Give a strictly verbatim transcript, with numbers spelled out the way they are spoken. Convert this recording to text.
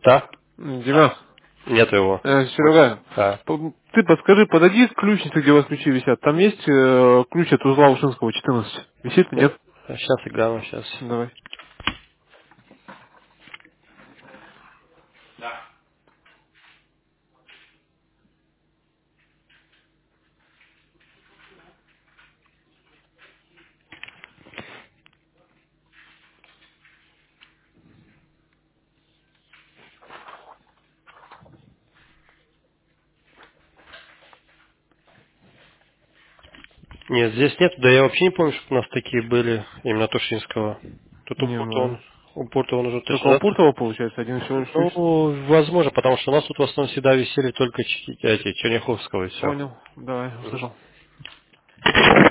Да? Дима, Нет его. э, Серега, Да. п- ты подскажи, подойди к ключнице, где у вас ключи висят. Там есть э, ключ от узла Ушинского, четырнадцать. Висит? Нет? Сейчас я гляну, сейчас. Давай. Нет, здесь нет, да я вообще не помню, что у нас такие были, именно Тушинского. Тут у Не, Пурта ну, он, у Пурта он уже только точно, у да? Пуртова получается один всего лишь ключ. Ну, возможно, потому что у нас тут в основном всегда висели только ч- эти, Черняховского и все. Понял. Давай, услышал.